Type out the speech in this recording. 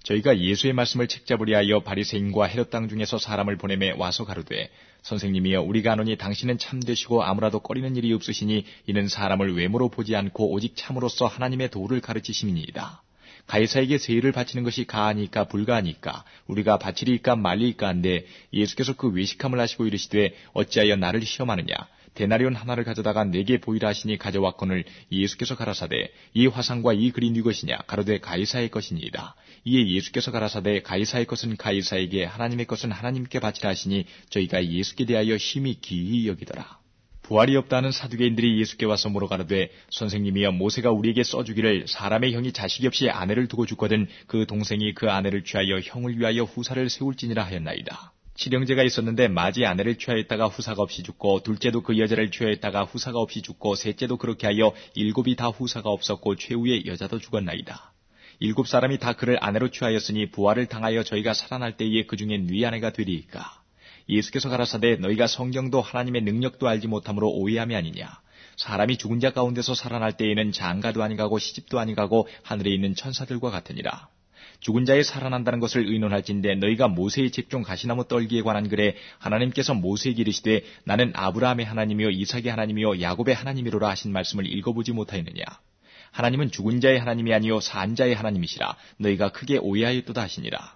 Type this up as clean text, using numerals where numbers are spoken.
저희가 예수의 말씀을 책잡으려 하여 바리새인과 헤롯 땅 중에서 사람을 보내매 와서 가로되 선생님이여 우리가 아노니 당신은 참되시고 아무라도 꺼리는 일이 없으시니 이는 사람을 외모로 보지 않고 오직 참으로써 하나님의 도를 가르치심이니이다. 가이사에게 세일을 바치는 것이 가하니까 불가하니까 우리가 바치리이까 말리이까 한데 예수께서 그 외식함을 하시고 이르시되 어찌하여 나를 시험하느냐 데나리온 하나를 가져다가 내게 보이라 하시니 가져왔거늘 예수께서 가라사대 이 화상과 이 글이 네 것이냐 가로되 가이사의 것이니이다. 이에 예수께서 가라사대 가이사의 것은 가이사에게 하나님의 것은 하나님께 바치라 하시니 저희가 예수께 대하여 심히 기이 여기더라. 부활이 없다는 사두개인들이 예수께 와서 물어가로되 선생님이여 모세가 우리에게 써주기를 사람의 형이 자식이 없이 아내를 두고 죽거든 그 동생이 그 아내를 취하여 형을 위하여 후사를 세울지니라 하였나이다. 칠형제가 있었는데 맏이 아내를 취하였다가 후사가 없이 죽고 둘째도 그 여자를 취하였다가 후사가 없이 죽고 셋째도 그렇게 하여 7이 다 후사가 없었고 최후의 여자도 죽었나이다. 7사람이 다 그를 아내로 취하였으니 부활을 당하여 저희가 살아날 때에 그 중에 네 아내가 되리이까. 예수께서 가라사대 너희가 성경도 하나님의 능력도 알지 못함으로 오해함이 아니냐. 사람이 죽은 자 가운데서 살아날 때에는 장가도 아니가고 시집도 아니가고 하늘에 있는 천사들과 같으니라. 죽은 자에 살아난다는 것을 의논할진대 너희가 모세의 집중 가시나무 떨기에 관한 글에 하나님께서 모세에게 이르시되 나는 아브라함의 하나님이요 이삭의 하나님이요 야곱의 하나님이로라 하신 말씀을 읽어보지 못하였느냐. 하나님은 죽은 자의 하나님이 아니요 산 자의 하나님이시라. 너희가 크게 오해하였도다 하시니라.